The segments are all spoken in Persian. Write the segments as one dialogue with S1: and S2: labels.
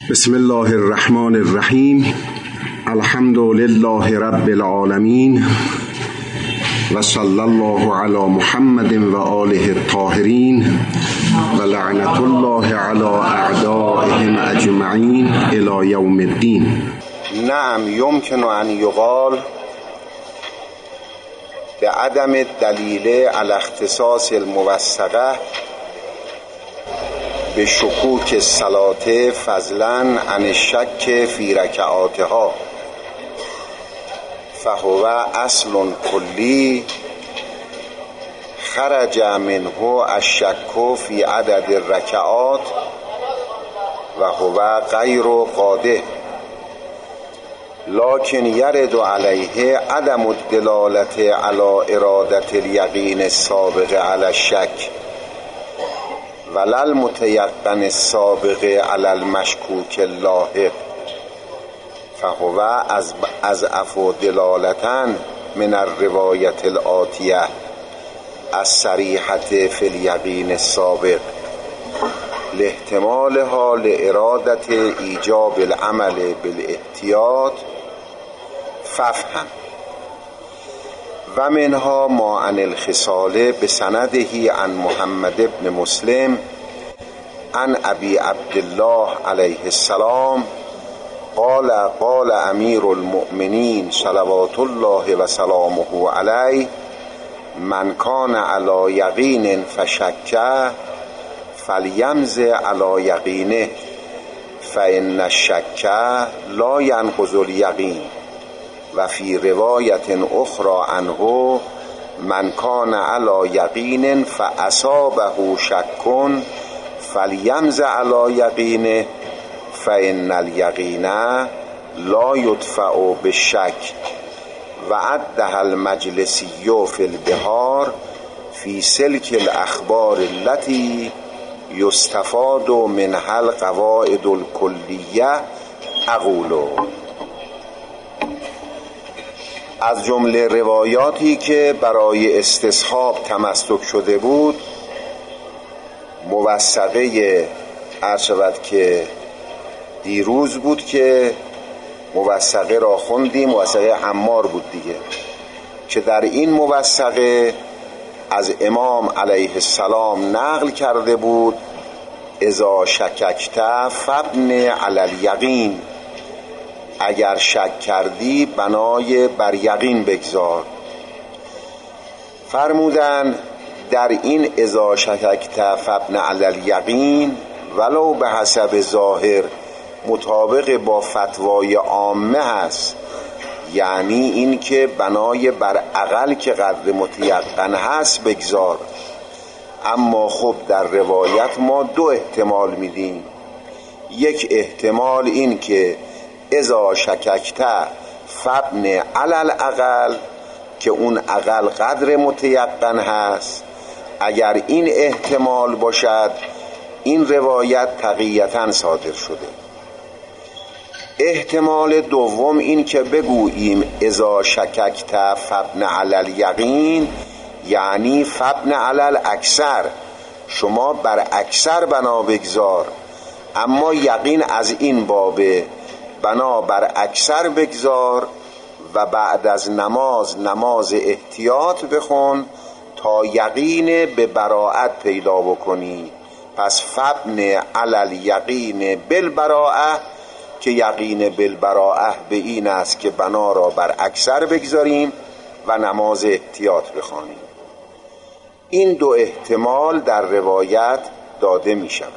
S1: بسم الله الرحمن الرحیم. الحمد لله رب العالمین و صلی الله علی محمد و آله الطاهرین و لعنت الله علی اعدائهم اجمعین الی یوم الدین.
S2: نعم یمکن ان یقال به عدم دلیل علی اختصاص الموثقه به شکوک الصلاة فضلا عن الشک فی رکعاتها فهو اصل کلی خرج منه الشک فی عدد الرکعات و هو غیر قادح، لكن يرد عليه عدم الدلالة على إرادة اليقين السابق على الشك ولا المتيقن السابق على المشكوك اللاحق، فهو أضعف دلالة من الرواية الآتية الصريحة في اليقين السابق لاحتمالها لإرادة إيجاب العمل بالاحتياط فافهم. و منها ما عن الخصال بسنده عن محمد بن مسلم عن ابي عبد الله عليه السلام قال قال امیر المؤمنین صلوات الله و سلامه علیه من کان علی یقین فشک فلیمض علی یقینه فان الشک لا ینقض الیقین. و فی روایت اخرى عنه من کان علی یقین فاصابه شک فلیمض علی یقینه فان الیقین لا یدفع بالشک. و عدها المجلسی فی البحار فی سلک الاخبار التي یستفاد منها القواعد الکلیه. اقول از جمله روایاتی که برای استصحاب تمسک شده بود موثقه عرشبت که دیروز بود که موثقه را خوندیم، موثقه عمار بود دیگه، که در این موثقه از امام علیه السلام نقل کرده بود اذا شککت فابن علی الیقین، اگر شک کردی بنای بر یقین بگذار. فرمودن در این اذا شککت فابن علی الیقین ولو به حسب ظاهر مطابق با فتوای عامه هست، یعنی این که بنای بر اقل که قدر متیقن هست بگذار. اما خب در روایت ما دو احتمال میدیم. یک احتمال این که اذا شککت فابن علی الاقل، که اون اقل قدر متیقن هست. اگر این احتمال باشد این روایت تقییتا صادر شده. احتمال دوم این که بگوییم اذا شککت فابن علی الیقین، یعنی فابن علی الاکثر، شما بر اکثر بنا بگذار، اما یقین از این بابه بنا بر اکثر بگذار و بعد از نماز احتیاط بخون تا یقین به براءت پیدا بکنی. پس فابن علی الیقین بالبراءه، که یقین بالبراءه به این است که بنا را بر اکثر بگذاریم و نماز احتیاط بخوانیم. این دو احتمال در روایت داده می شود.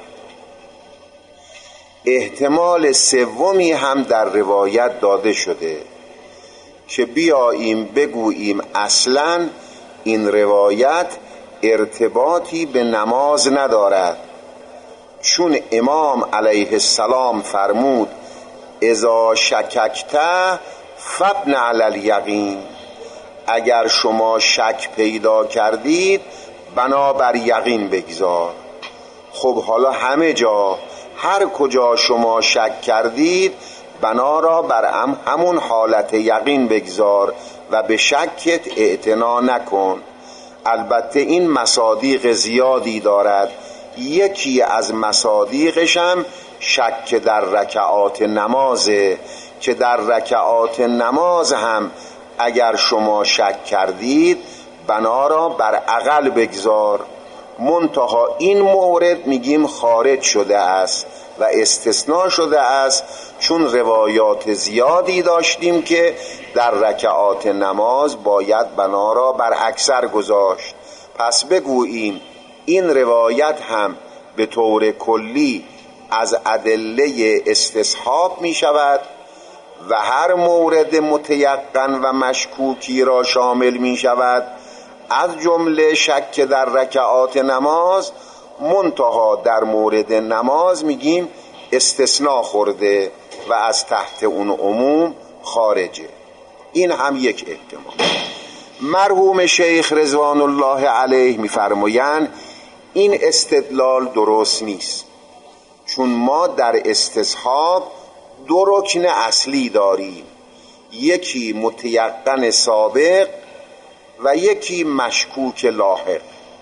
S2: احتمال سومی هم در روایت داده شده که بیاییم بگوییم اصلاً این روایت ارتباطی به نماز ندارد، چون امام علیه السلام فرمود اذا شککت فابن علی الیقین، اگر شما شک پیدا کردید بنابر یقین بگذار. خب حالا همه جا هر کجا شما شک کردید بنا را بر همون حالت یقین بگذار و به شکت اعتنا نکن. البته این مصادیق زیادی دارد، یکی از مصادیقش هم شک در رکعات نمازه که در رکعات نماز هم اگر شما شک کردید بنا را بر اقل بگذار. منتها این مورد میگیم خارج شده است و استثناء شده است، چون روایات زیادی داشتیم که در رکعات نماز باید بنا را بر اکثر گذاشت. پس بگوییم این روایت هم به طور کلی از ادله استصحاب می شود و هر مورد متیقن و مشکوکی را شامل می شود، از جمله شک در رکعات نماز. منتها در مورد نماز میگیم استثناء خورده و از تحت اون عموم خارجه. این هم یک احتمال. مرحوم شیخ رضوان الله علیه میفرمایند این استدلال درست نیست، چون ما در استصحاب دو رکن اصلی داریم، یکی متیقن سابق و یکی مشکوک لاحق.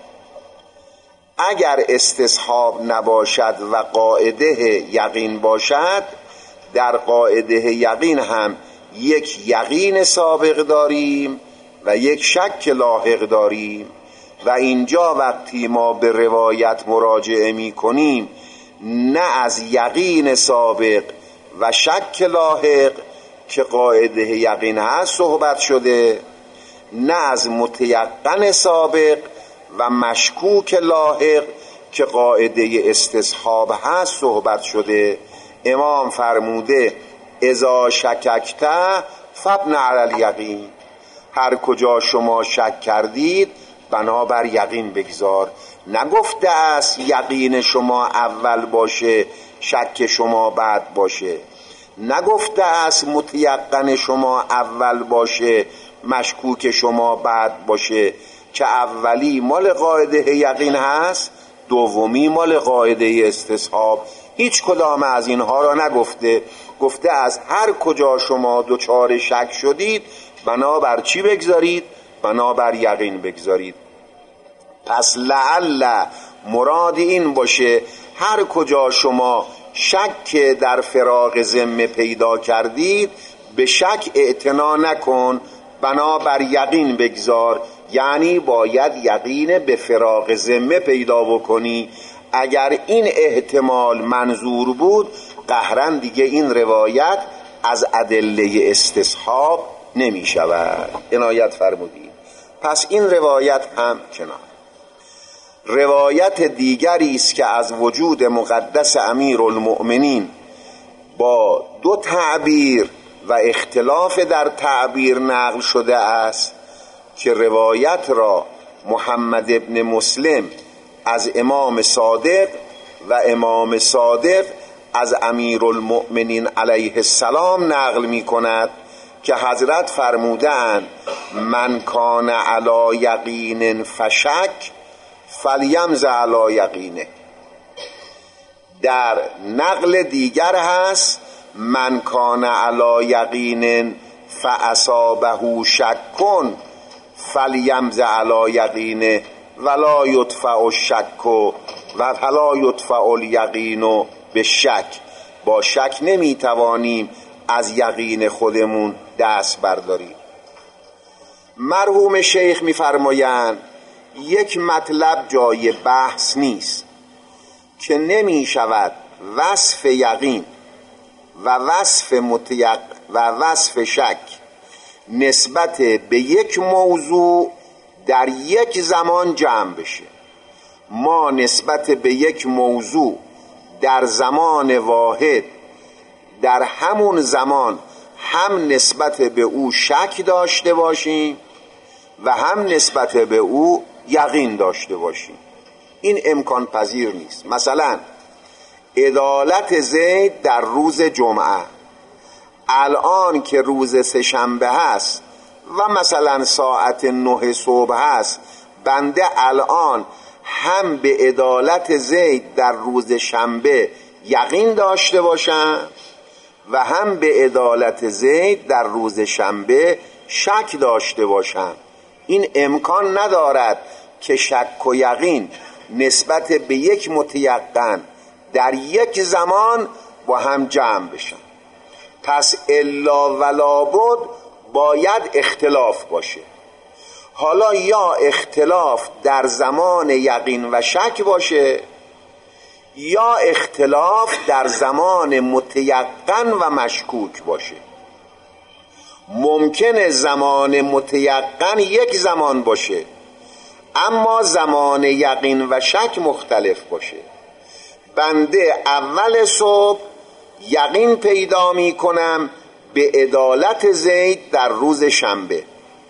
S2: اگر استصحاب نباشد و قاعده یقین باشد، در قاعده یقین هم یک یقین سابق داریم و یک شک لاحق داریم و اینجا وقتی ما به روایت مراجعه می کنیم نه از یقین سابق و شک لاحق که قاعده یقین هست صحبت شده، نه از متیقن سابق و مشکوک لاحق که قاعده استصحاب هست صحبت شده. امام فرموده اذا شککت فبن علی الیقین، هر کجا شما شک کردید بنابر یقین بگذار. نگفته است یقین شما اول باشه شک شما بعد باشه، نگفته است متیقن شما اول باشه مشکوک شما بعد باشه که اولی مال قاعده یقین هست، دومی مال قاعده استصحاب. هیچ کدام از اینها را نگفته. گفته از هر کجا شما دچار شک شدید بنابر چی بگذارید؟ بنابر یقین بگذارید. پس لعل مراد این باشه هر کجا شما شک در فراغ ذمه پیدا کردید به شک اعتنا نکن، بنابر یقین بگذار. یعنی باید یقین به فراغ ذمه پیدا بکنی. اگر این احتمال منظور بود قهرا دیگه این روایت از ادله استصحاب نمی شود. عنایت فرمودید. پس این روایت هم کنار. روایت دیگری است که از وجود مقدس امیرالمؤمنین با دو تعبیر و اختلاف در تعبیر نقل شده است که روایت را محمد ابن مسلم از امام صادق و امام صادق از امیرالمؤمنین علیه السلام نقل می کند که حضرت فرمودند من کان علی یقین فشک فلیمز علی یقینه. در نقل دیگر هست من کان علی یقین فاصابه شکن فلیمز علی یقینه ولا یدفع الشک و ولا یدفع الیقین بالشک. با شک نمیتوانیم از یقین خودمون دست برداریم. مرحوم شیخ میفرمایند یک مطلب جای بحث نیست که نمی شود وصف یقین و وصف متیق و وصف شک نسبت به یک موضوع در یک زمان جمع بشه. ما نسبت به یک موضوع در زمان واحد در همون زمان هم نسبت به او شک داشته باشیم و هم نسبت به او یقین داشته باشیم. این امکان پذیر نیست. مثلا عدالت زید در روز جمعه، الان که روز سه‌شنبه هست و مثلا ساعت 9 صبح هست، بنده الان هم به عدالت زید در روز شنبه یقین داشته باشم و هم به عدالت زید در روز شنبه شک داشته باشم. این امکان ندارد که شک و یقین نسبت به یک متیقن در یک زمان با هم جمع بشن. پس الا ولا بد باید اختلاف باشه. حالا یا اختلاف در زمان یقین و شک باشه یا اختلاف در زمان متیقن و مشکوک باشه. ممکنه زمان متیقن یک زمان باشه اما زمان یقین و شک مختلف باشه. بنده اول صبح یقین پیدا می کنم به عدالت زید در روز شنبه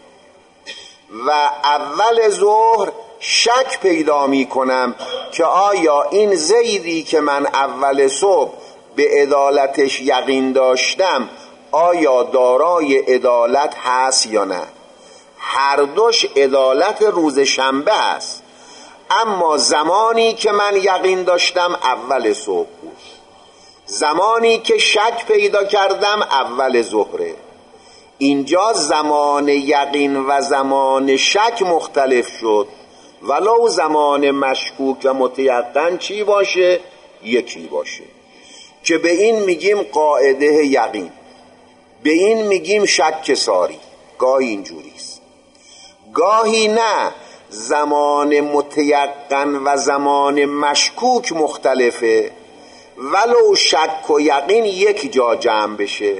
S2: و اول ظهر شک پیدا می کنم که آیا این زیدی که من اول صبح به عدالتش یقین داشتم آیا دارای عدالت هست یا نه. هر دوش عدالت روز شنبه است، اما زمانی که من یقین داشتم اول صبح بود، زمانی که شک پیدا کردم اول ظهره. اینجا زمان یقین و زمان شک مختلف شد، ولو زمان مشکوک و متیقن چی باشه؟ یکی باشه، که به این میگیم قاعده یقین، به این میگیم شک ساری. گاهی اینجوریست، گاهی نه، زمان متیقن و زمان مشکوک مختلفه ولو شک و یقین یک جا جمع بشه.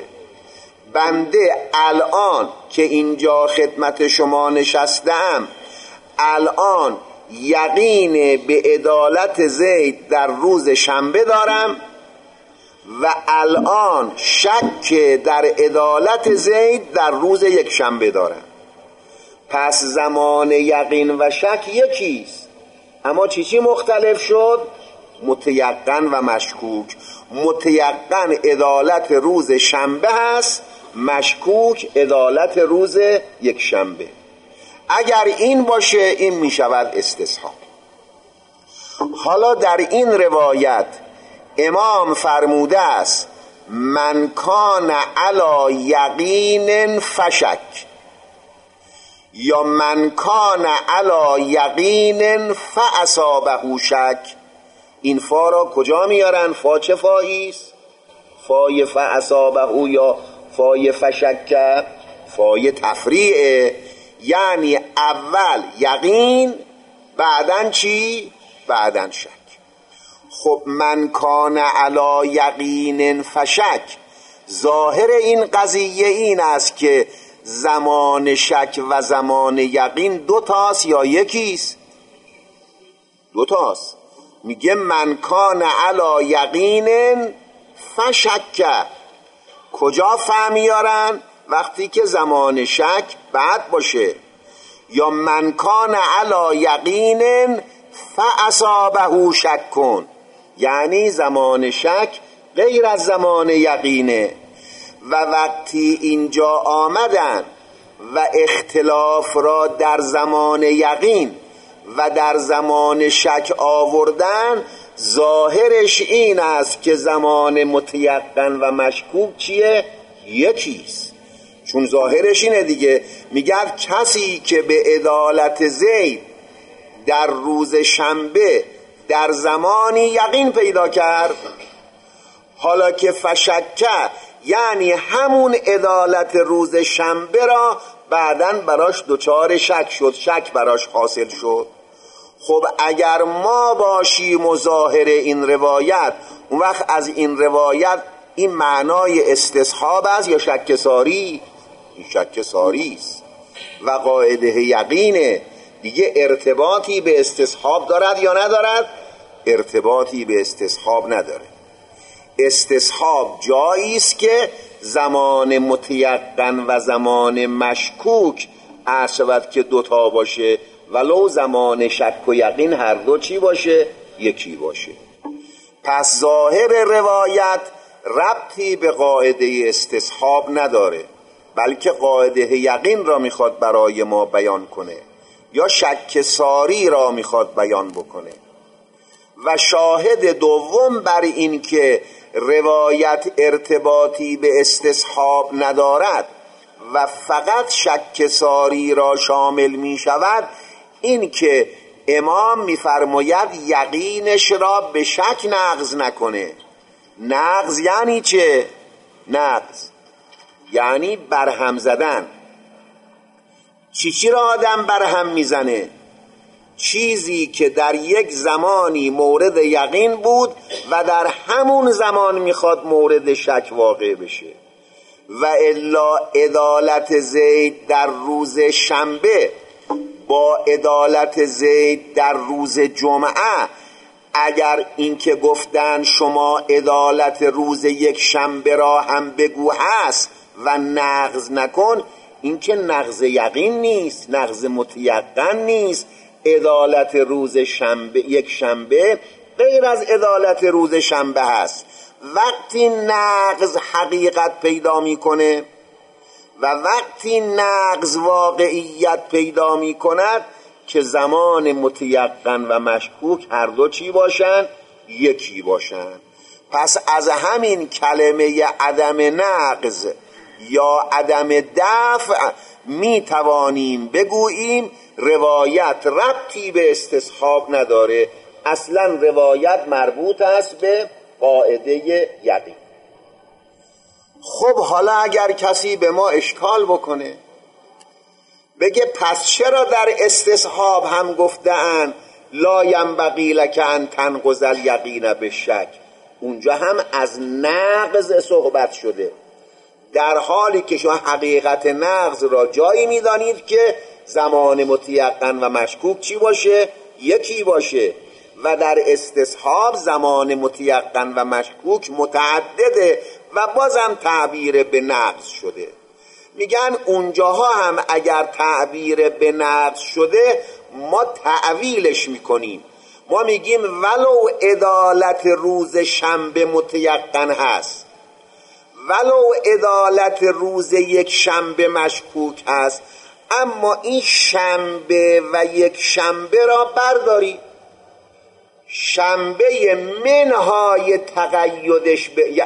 S2: بنده الان که اینجا خدمت شما نشستم، الان یقین به عدالت زید در روز شنبه دارم و الان شک در عدالت زید در روز یک شنبه دارم. پس زمان یقین و شک یکیست، اما چی مختلف شد؟ متیقن و مشکوک. متیقن عدالت روز شنبه هست، مشکوک عدالت روز یک شنبه. اگر این باشه این می شود استصحاب. حالا در این روایت امام فرموده است من کان علی یقین فشک، یا من کان علی یقین فاصابه شک. این فا را کجا میارن؟ فا چه فاییست؟ فای فاصابه یا فای فشک؟ فای تفریعه، یعنی اول یقین بعدن چی؟ بعدن شک. خب من کان علی یقین فشک، ظاهر این قضیه این است که زمان شک و زمان یقین دو تاست یا یکیست؟ دو تاست. میگه من کان علی یقین فشک. کجا فهمیارن؟ وقتی که زمان شک بعد باشه. یا من کان علی یقین فاصابه شک کن، یعنی زمان شک غیر از زمان یقینه. و وقتی اینجا آمدن و اختلاف را در زمان یقین و در زمان شک آوردن، ظاهرش این است که زمان متیقن و مشکوک چیه؟ یکیست. چون ظاهرش اینه دیگه، میگه کسی که به عدالت زید در روز شنبه در زمانی یقین پیدا کرد، حالا که فشکه یعنی همون عدالت روز شنبه را بعدن براش دچار شک شد، شک براش حاصل شد. خب اگر ما باشیم و ظاهر این روایت، اون وقت از این روایت این معنای استصحاب است یا شک ساری؟ این شک ساری است و قاعده یقینه دیگه. ارتباطی به استصحاب دارد یا ندارد؟ ارتباطی به استصحاب نداره. استصحاب جایی است که زمان متیقن و زمان مشکوک عرض شود که دوتا باشه، ولو زمان شک و یقین هر دو چی باشه؟ یکی باشه. پس ظاهر روایت ربطی به قاعده استصحاب نداره، بلکه قاعده یقین را میخواد برای ما بیان کنه یا شک ساری را میخواد بیان بکنه. و شاهد دوم بر این که روایت ارتباطی به استصحاب ندارد و فقط شک ساری را شامل می شود، این که امام میفرماید یقینش را به شک نقض نکنه. نقض یعنی چه؟ نقض یعنی برهم زدن. چی را آدم برهم میزنه؟ چیزی که در یک زمانی مورد یقین بود و در همون زمان میخواد مورد شک واقع بشه. و الا عدالت زید در روز شنبه با عدالت زید در روز جمعه، اگر این که گفتن شما عدالت روز یک شنبه را هم بگو هست و نقض نکن، این که نقض یقین نیست، نقض متیقن نیست. عدالت روز شنبه، یک شنبه غیر از عدالت روز شنبه هست. وقتی نقض حقیقت پیدا میکنه و وقتی نقض واقعیت پیدا میکند که زمان متیقن و مشکوک هر دو چی باشن؟ یکی باشن. پس از همین کلمه عدم نقض یا عدم دفع می توانیم بگوییم روایت ربطی به استصحاب نداره، اصلا روایت مربوط است به قاعده یقین. خب حالا اگر کسی به ما اشکال بکنه بگه پس چرا در استصحاب هم گفتن لا ینبغی لک ان تنقض الیقین بالشک، اونجا هم از نقض صحبت شده، در حالی که شما حقیقت نقض را جایی میدانید که زمان متیقن و مشکوک چی باشه؟ یکی باشه. و در استصحاب زمان متیقن و مشکوک متعدده و بازم تعبیر به نقض شده. میگن اونجاها هم اگر تعبیر به نقض شده ما تعویلش میکنیم، ما میگیم ولو عدالت روز شنبه متیقن هست، ولو عدالت روز یک شنبه مشکوک هست، اما این شنبه و یک شنبه را برداری، شنبه منهای تقیدش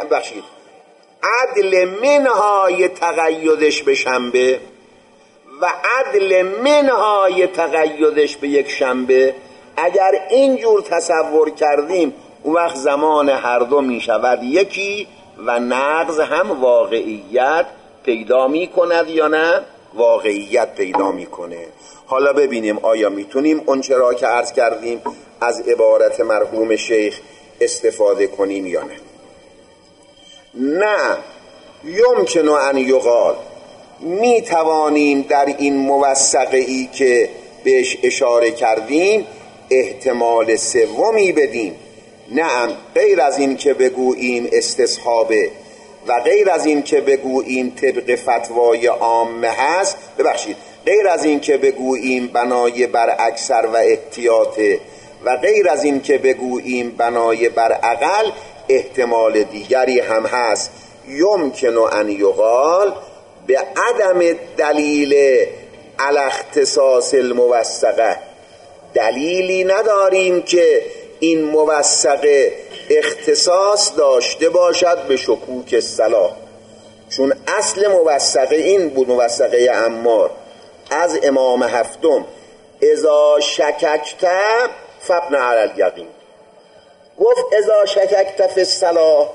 S2: عدل منهای تقیدش به شنبه و عدل منهای تقیدش به یک شنبه، اگر اینجور تصور کردیم اون وقت زمان هر دو می شود یکی و نقض هم واقعیت پیدا می کند یا نه؟ واقعیت پیدا می کنه. حالا ببینیم آیا میتونیم اون چرا که عرض کردیم از عبارت مرحوم شیخ استفاده کنیم یا نه. نه یمکن ان یقال، می توانیم در این موثقه ای که بهش اشاره کردیم احتمال سومی بدیم. نعم، غیر از این که بگوییم استصحابه و غیر از این که بگوییم طبق فتوای عامه هست، غیر از این که بگوییم بنای بر اکثر و احتیاطه و غیر از این که بگوییم بنای بر اقل، احتمال دیگری هم هست. یمکن ان یقال به عدم دلیل علی اختصاص الموثقه، دلیلی نداریم که این موثقه اختصاص داشته باشد به شکوک الصلاح، چون اصل موثقه این بود، موثقه عمار از امام هفتم اذا شککت فابن علی الیقین، گفت اذا شککت فی الصلاح،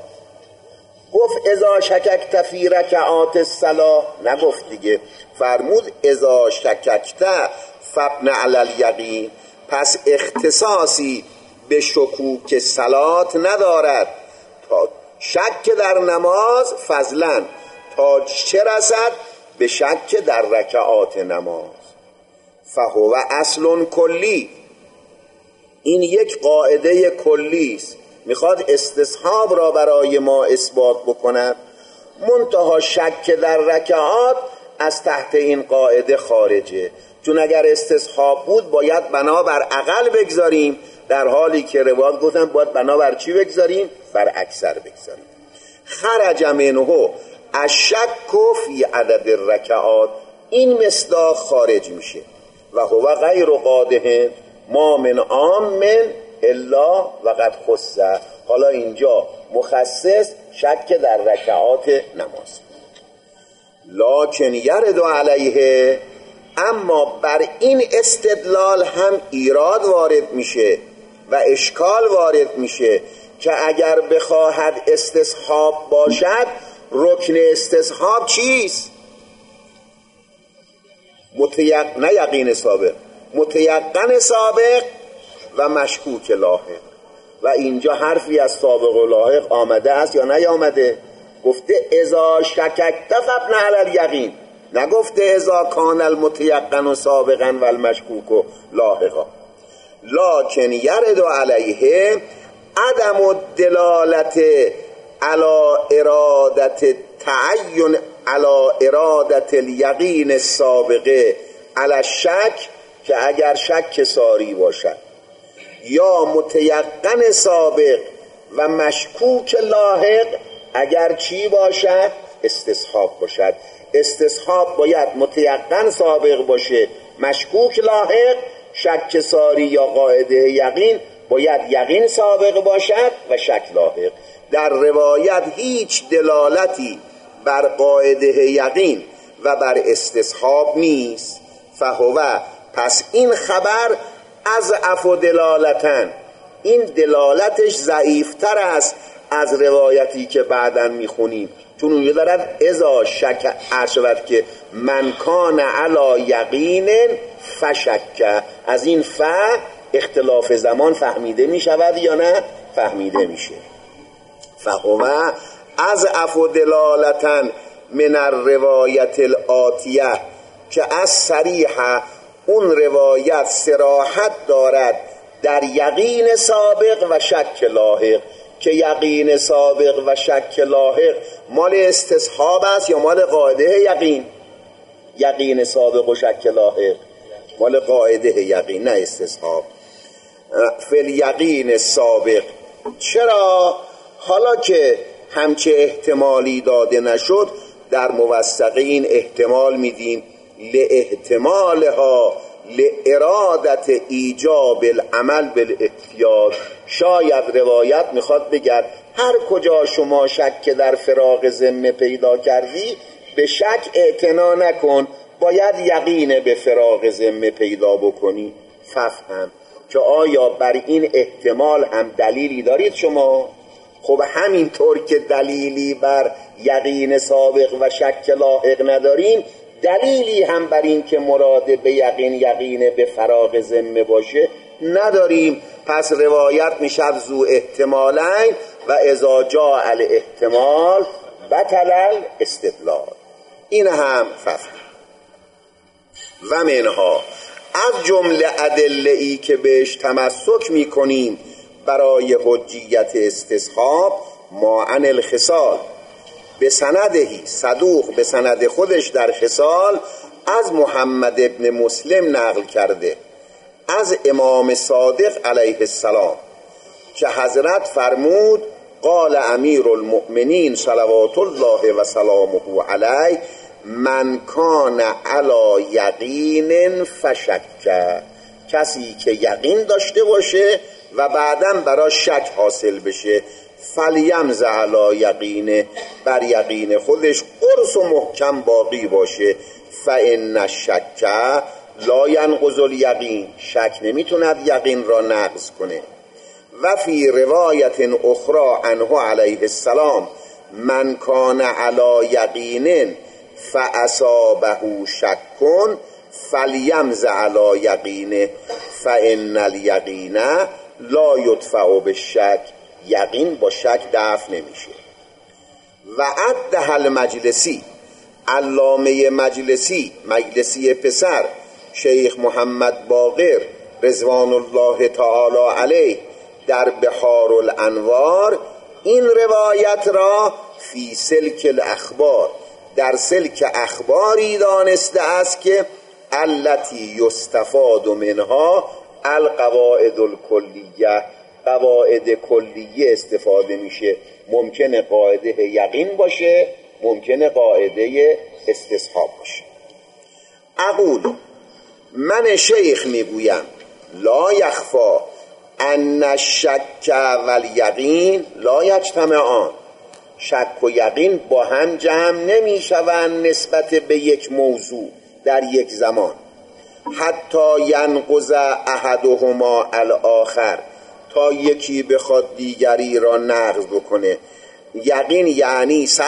S2: گفت اذا شککت فی رکعات الصلاح، نگفت دیگه، فرمود اذا شککت فابن علی الیقین. پس اختصاصی به شکوک صلات ندارد، تا شک در نماز فضلا تا چه رسد به شک در رکعات نماز. فهو اصل کلی، این یک قاعده کلی است، میخواد استصحاب را برای ما اثبات بکند، منتها شک در رکعات از تحت این قاعده خارجه، چون اگر استصحاب بود باید بنابر اقل بگذاریم، در حالی که روایت گفتن باید بنابر چی بگذاریم؟ بر اکثر بگذاریم. خرج منه الشک فی عدد الرکعات، این مصداق خارج میشه. و هو غیر قادح ما من عام الا وقد خصه. حالا اینجا مخصص شک در رکعات نماز. لکن یرد علیه، اما بر این استدلال هم ایراد وارد میشه و اشکال وارد میشه که اگر بخواهد استصحاب باشد، رکن استصحاب چیست؟ نه یقین سابق، متیقن سابق و مشکوک لاحق. و اینجا حرفی از سابق و لاحق آمده است یا نیامده؟ گفته اذا شککت فابن علی الیقین، نگفته اذا کان المتیقن و سابقا و المشکوک و لاحقا. لکن یرد علیه عدم الدلالت علی ارادت تعین علی ارادت الیقین السابقه علی الشک، که اگر شک ساری باشد یا متیقن سابق و مشکوک لاحق، اگر چی باشد؟ استصحاب باشد. استصحاب باید متیقن سابق باشه، مشکوک لاحق. شک ساری یا قاعده یقین باید یقین سابق باشد و شک لاحق. در روایت هیچ دلالتی بر قاعده یقین و بر استصحاب نیست. فهو، پس این خبر اضعف دلالتن، این دلالتش ضعیفتر است از روایتی که بعداً میخونیم، چون اونجا دارد اذا شک ارشد که من کان علی یقین فشک. از این اختلاف زمان فهمیده میشود یا نه؟ فهمیده میشه. فهو اضعف دلالتن من الروایت الآتیه، که از صریحه اون روایت صراحت دارد در یقین سابق و شک لاحق، که یقین سابق و شک لاحق مال استصحاب است یا مال قاعده یقین؟ یقین سابق و شک لاحق مال قاعده یقین، نه استصحاب. فل یقین سابق، چرا؟ حالا که همچه احتمالی داده نشد، در موثقه این احتمال میدیم لاحتمالها لارادت ایجاب العمل بالاحتیاط. شاید روایت میخواد بگه هر کجا شما شک در فراغ ذمه پیدا کردی، به شک اعتنا نکن، باید یقین به فراغ ذمه پیدا بکنی. فهم که آیا بر این احتمال هم دلیلی دارید شما؟ خب همینطور که دلیلی بر یقین سابق و شک لاحق نداریم، دلیلی هم بر این که مراد به یقین به فراغ ذمه باشه نداریم. پس روایت میشد ذو احتمالین و اذا جاء الاحتمال بطل الاستدلال. این هم فهم. و منها، از جمله ادله‌ای که بهش تمسک میکنیم برای حجیت استصحاب، ما عن الخصال به سندهی صدوق، به سند خودش در خصال از محمد ابن مسلم نقل کرده از امام صادق علیه السلام که حضرت فرمود قال امیر المؤمنین صلوات الله و سلامه علیه من کان علی یقین فشک، کسی که یقین داشته باشه و بعداً برای شک حاصل بشه، فلیمز علی یقینه، بر یقین خودش قرص و محکم باقی باشه. فان الشک لا ینقض الیقین، شک نمیتوند یقین را نقض کنه. و فی روایت اخرى عنه علیه السلام من کان علی یقین فاصابه شک فلیمز علی یقینه فان الیقین لا یدفع بالشک، یقین با شک دفع نمیشه. و عده المجلسی، علامه مجلسی پسر شیخ محمد باقر رضوان الله تعالی علیه در بحار الانوار این روایت را فی سلک الاخبار، در سلک اخباری دانسته است که التی یستفاد منها القواعد الکلیه، قواعد کلیه استفاده میشه. ممکنه قاعده یقین باشه، ممکنه قاعده استصحاب باشه. اقول، من شیخ میگویم لا یخفا ان الشک والیقین لا یجتمعان، شک و یقین با هم جمع نمیشوند نسبت به یک موضوع در یک زمان. حتی ینقض احدهما الاخر، تا یکی بخواد دیگری را نقض بکنه. یقین یعنی 100%،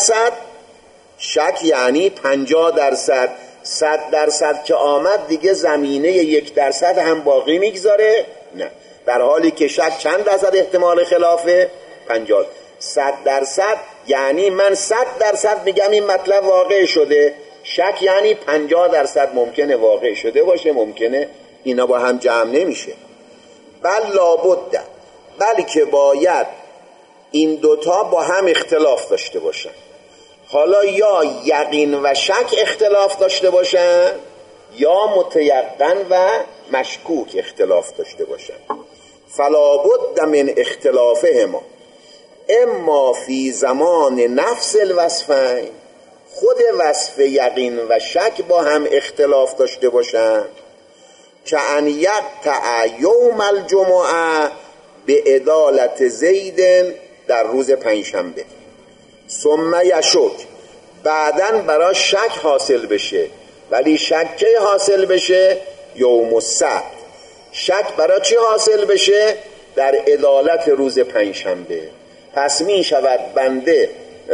S2: شک یعنی 50%. 100% که آمد دیگه زمینه 1% هم باقی میگذاره؟ نه. در حالی که شک چند درصد احتمال خلافه؟ 50. 100% یعنی من 100% میگم این مطلب واقع شده. شک یعنی 50% ممکنه واقع شده باشه، ممکنه اینا با هم جمع نمیشه. بل لابد، بلکه باید این دوتا با هم اختلاف داشته باشن. حالا یا یقین و شک اختلاف داشته باشن یا متیقن و مشکوک اختلاف داشته باشن. فلا بد من اختلافهما، اما فی زمان نفس الوصفین، خود وصف یقین و شک با هم اختلاف داشته باشن. که ان یقطع یوم الجمعه به عدالت زید، در روز پنجشنبه، ثم یشک، بعدن برای شک حاصل بشه، ولی شک کی حاصل بشه؟ یوم السبت. شک برای چی حاصل بشه؟ در عدالت روز پنجشنبه. پس می شود بنده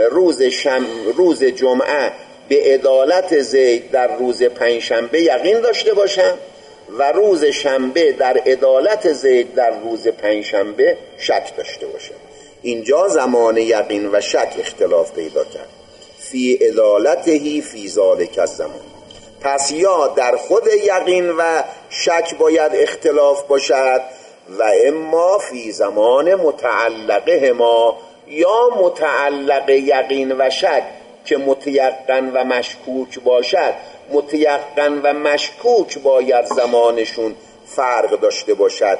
S2: روز جمعه به عدالت زید در روز پنجشنبه یقین داشته باشم و روز شنبه در عدالت زید در روز پنجشنبه شک داشته باشم. اینجا زمان یقین و شک اختلاف پیدا کرد. فی عدالتهی فی ذالک الزمان. پس یا در خود یقین و شک باید اختلاف باشد و اما فی زمان متعلقهما، یا متعلق یقین و شک که متیقن و مشکوک باشد. متیقن و مشکوک باید زمانشون فرق داشته باشد.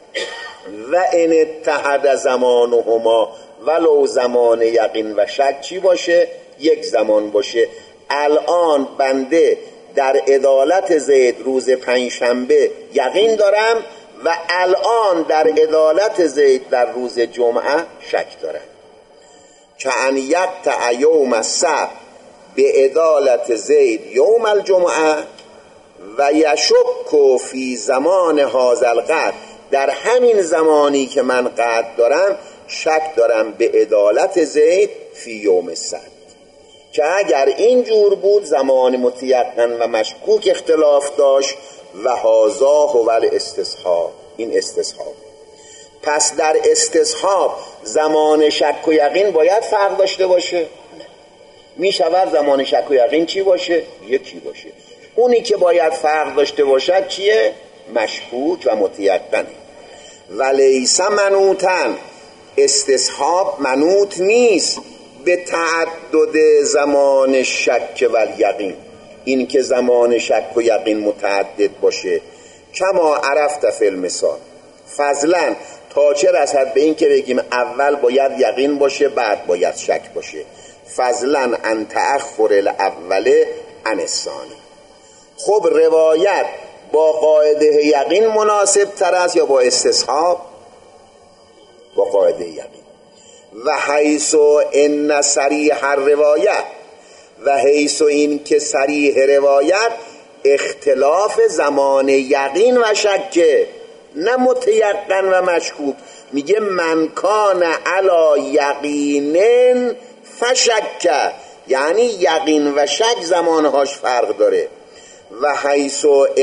S2: و ان اتحد زمانهما، ولو زمان یقین و شک چی باشه؟ یک زمان باشه. الان بنده در عدالت زید روز پنجشنبه یقین دارم و الان در عدالت زید در روز جمعه شک دارم. که ان یقطع یوم السبت به عدالت زید یوم الجمعه و یشک فی زمان هذا القطع، در همین زمانی که من قطع دارم شک دارم به عدالت زید فی یوم السبت. که اگر اینجور بود زمان متیقن و مشکوک اختلاف داشت و هذا هو الاستصحاب، این استصحاب. پس در استصحاب زمان شک و یقین باید فرق داشته باشه؟ می شود زمان شک و یقین چی باشه؟ یکی باشه. اونی که باید فرق داشته باشد چیه؟ مشکوک و متیقن. ولیس منوطن، استصحاب منوط نیست به تعدد زمان شک و یقین، این که زمان شک و یقین متعدد باشه. کما عرفت فی المثال، فضلا تا چه رسد به این که بگیم اول باید یقین باشه بعد باید شک باشه. فضلا ان تأخر الاول عن الثانی. خب روایت با قاعده یقین مناسب تر است یا با استصحاب؟ با قاعده یقین. و حیث ان صریح الروایت، و حیث این که صریح روایت اختلاف زمان یقین و شک، نه متیقن و مشکوک. میگه من کان علی یقین فشک، یعنی یقین و شک زمانهاش فرق داره. و حیث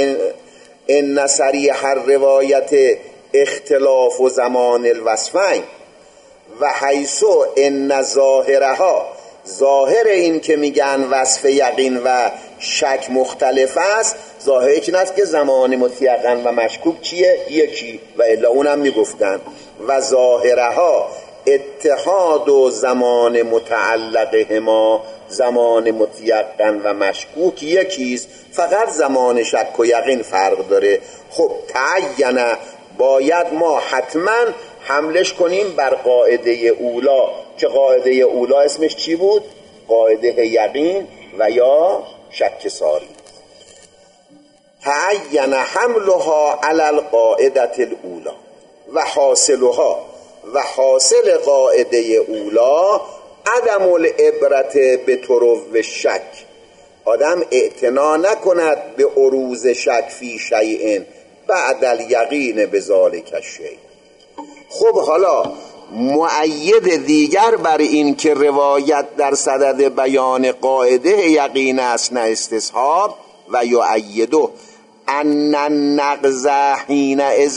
S2: ان صریح الروایت اختلاف و زمان الوصفین، و حیث ان ظاهرها، ظاهر این که میگن وصف یقین و شک مختلف است، ظاهرش این است که زمان متیقن و مشکوک چیه؟ یکی، و الا اونم میگفتن. و ظاهرها اتحاد و زمان متعلقهما، زمان متیقن و مشکوک یکیست، فقط زمان شک و یقین فرق داره. خب تعین، باید ما حتما حملش کنیم بر قاعده اولا، که قاعده اولا اسمش چی بود؟ قاعده یقین و یا شک ساری. تعین حملها علی القاعده الاولا و حاصلها، و حاصل قاعده اولا عدم العبرت به طرو شک، آدم اعتنا نکند به عروض شک فی شیء بعد الیقین بذالک الشیء. خب حالا مؤید دیگر بر این که روایت در صدد بیان قاعده یقین است نه استصحاب، و یؤیده ان النقض حینئذ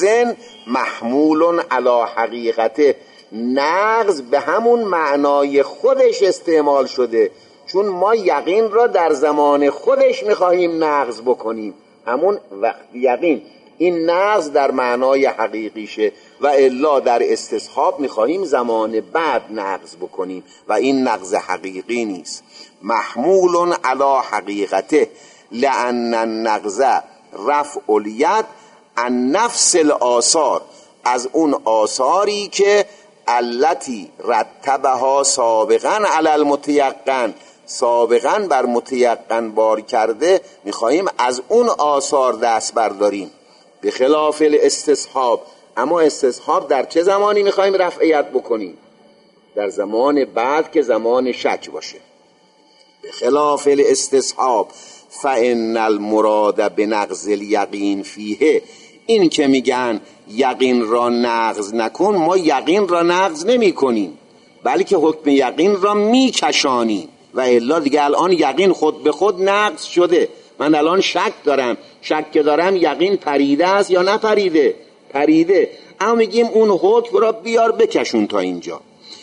S2: محمول علی حقیقته. نقض به همون معنای خودش استعمال شده، چون ما یقین را در زمان خودش میخواهیم نقض بکنیم، همون وقت یقین این نقض در معنای حقیقیشه، و الا در استصحاب میخواهیم زمان بعد نقض بکنیم و این نقض حقیقی نیست. محمول علی حقیقته لأن النقض رفع الید عن نفس الآثار، از اون آثاری که التی رتبها سابقا علی المتیقن، سابقا بر متیقن بار کرده، میخواهیم از اون آثار دست برداریم. به خلاف الاستصحاب، اما استصحاب در چه زمانی میخواهیم رفعیت بکنیم؟ در زمان بعد که زمان شک باشه. به خلاف الاستصحاب فإن المراد بنقض الیقین فیه، این که میگن یقین را نقض نکن، ما یقین را نقض نمی کنیم بلکه حکم یقین را میکشانیم، و الا دیگه الان یقین خود به خود نقض شده. من الان شک دارم یقین پریده است یا نه پریده، اما میگیم اون حکم را بیار بکشون تا اینجا.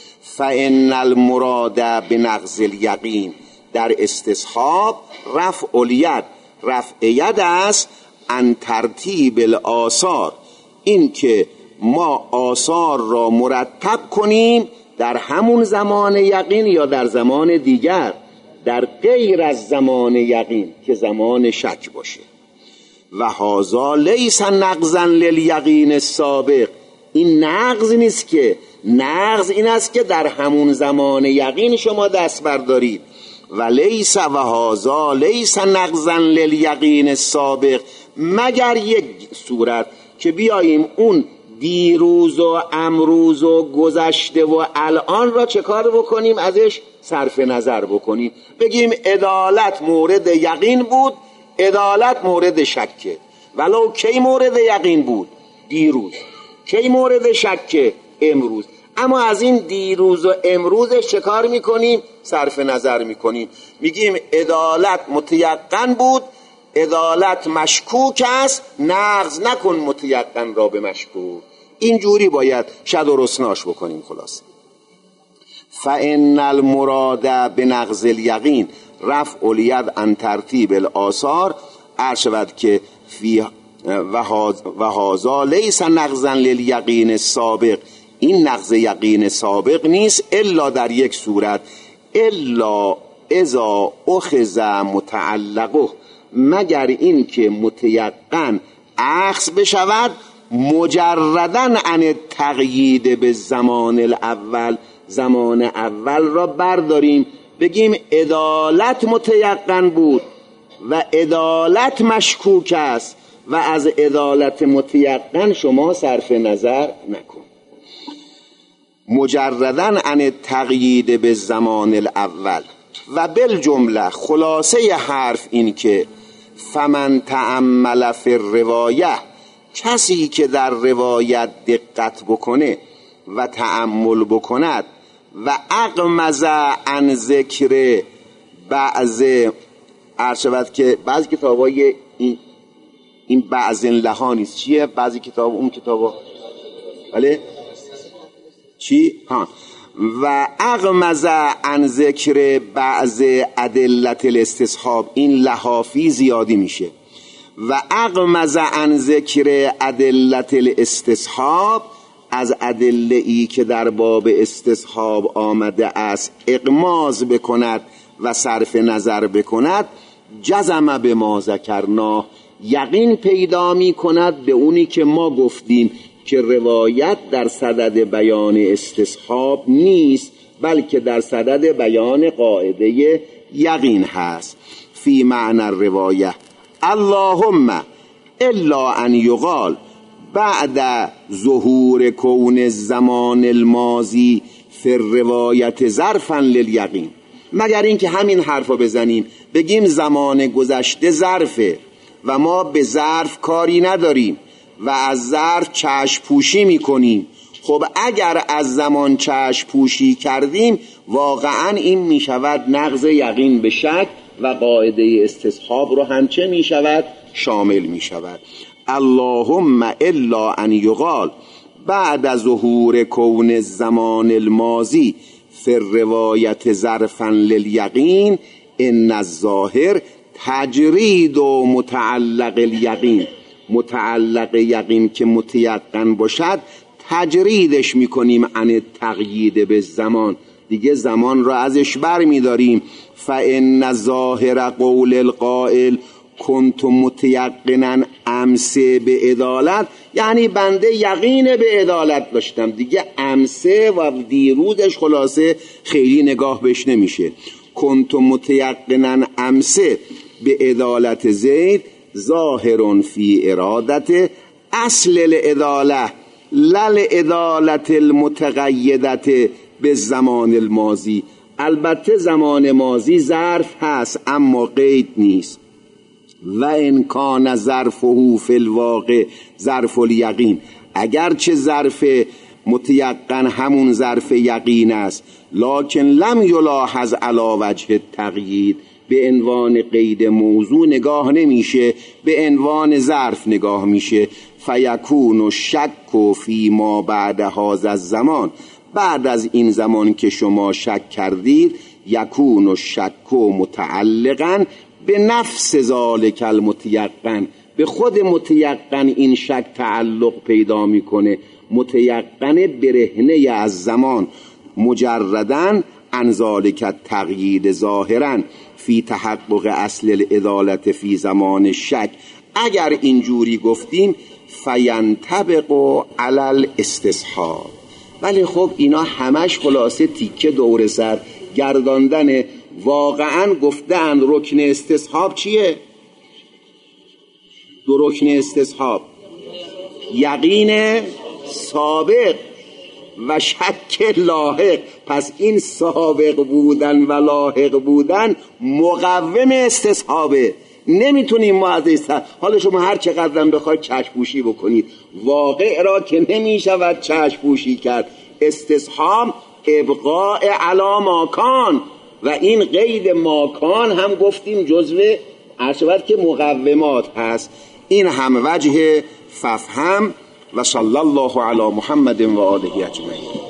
S2: فإن المراد بنقض الیقین در استصحاب رفع الید، رفع ید است ان ترتیب الآثار، این که ما آثار را مرتب کنیم در همون زمان یقین یا در زمان دیگر، در غیر از زمان یقین که زمان شک باشه. و هذا لیس نقضا للیقین السابق، این نقض نیست، که نقض این است که در همون زمان یقین شما دست بردارید. و لیس و هذا لیس نقضا للیقین السابق، مگر یک صورت که بیاییم اون دیروز و امروز و گذشته و الان را چه کار بکنیم؟ ازش صرف نظر بکنیم، بگیم عدالت مورد یقین بود، عدالت مورد شکه، ولو کی مورد یقین بود؟ دیروز. کی مورد شکه؟ امروز. اما از این دیروز و امروزش چه کار میکنیم؟ صرف نظر میکنیم، میگیم عدالت متیقن بود، عدالت مشکوک است، نقض نکن متیقن را به مشکوک. اینجوری باید شد و رسناش بکنیم. خلاص فإن المراد بنقض الیقین رفع الید عن ترتیب الآثار، ارشد که فی و هذا لیس نقضا للیقین السابق، این نقض یقین سابق نیست الا در یک صورت، الا اذا اخذ متعلقه، مگر این که متیقن اخذ بشود مجردن عن تقیید به زمان الاول، زمان اول را برداریم، بگیم عدالت متیقن بود و عدالت مشکوک است و از عدالت متیقن شما صرف نظر نکن. مجردن عن تقیید به زمان الاول. و بالجمله خلاصه حرف این که فمن تأمل فی الروایه، کسی که در روایت دقت بکنه و تأمل بکند و اغمض عن ذکر بعض، عرشبت که بعضی کتابای این بعض لها نیست، چیه؟ بعضی کتاب اون کتابا بله چی؟ و اغمض عن ذکر بعض ادلت الاستصحاب، این لحافی زیادی میشه. و اغمض عن ذکر ادلت الاستصحاب، از ادله ای که در باب استصحاب آمده است اغماض بکند و صرف نظر بکند، جزم به ما ذکرنا، یقین پیدا می کند به اونی که ما گفتیم که روایت در صدد بیان استصحاب نیست بلکه در صدد بیان قاعده یقین هست. فی معنی الروایه اللهم الا ان یقال بعد ظهور کون الزمان الماضی فی الروایت ظرفا للیقین، مگر اینکه همین حرفو بزنیم بگیم زمان گذشته ظرفه و ما به ظرف کاری نداریم و از ظرف چشم پوشی میکنیم. خب اگر از زمان چشم پوشی کردیم واقعا این میشود نقض یقین به شک و قاعده استصحاب رو هم چه میشود؟ شامل میشود. اللهم الا ان یقال بعد ظهور کون الزمان الماضی فی الروایت ظرفا للیقین ان الظاهر تجرید و متعلق الیقین. متعلق یقین که متیقن باشد تجریدش میکنیم عن تقیید به زمان، دیگه زمان را ازش بر میداریم. فان ظاهر قول القائل کنت متیقنا امسه به عدالت، یعنی بنده یقین به عدالت داشتم، دیگه امسه و دیروزش خلاصه خیلی نگاه بهش نمیشه. کنت متیقنا امسه به عدالت زید ظاهر فی ارادت اصل العداله لل عدالت المتقیدت به زمان الماضی. البته زمان ماضی ظرف هست اما قید نیست. و ان کان ظرفه فی الواقع ظرف الیقین، اگرچه ظرف متیقن همون ظرف یقین است لکن لم یلاحظ علی وجه التقیید، به عنوان قید موضوع نگاه نمیشه، به عنوان ظرف نگاه میشه. فیکون الشک فی ما بعد هذا الزمان، بعد از این زمان که شما شک کردید یکون الشک متعلقا به نفس ذالک المتیقن، به خود متیقن این شک تعلق پیدا میکنه. متیقن برهنه از زمان مجردن عن ذالک التقیید ظاهرا فی تحقق اصل العدالت فی زمان الشک. اگر اینجوری گفتیم فینطبق علی الاستصحاب. ولی خب اینا همش خلاصه تیکه دور سر گرداندن. واقعا گفتن رکن استصحاب چیه؟ دو رکن استصحاب یقین سابق و شک لاحق. پس این سابق بودن و لاحق بودن مقوم استصحابه. نمیتونیم ما از حالا شما هر چقدرم بخواید چشم پوشی بکنید واقع را که نمیشود چشم پوشی کرد. استصحاب ابقاء علی ماکان و این قید ماکان هم گفتیم جزو عرشبت که مقومات هست. این هم وجه ففهم. و صلی الله علی محمد و آله اجمعین.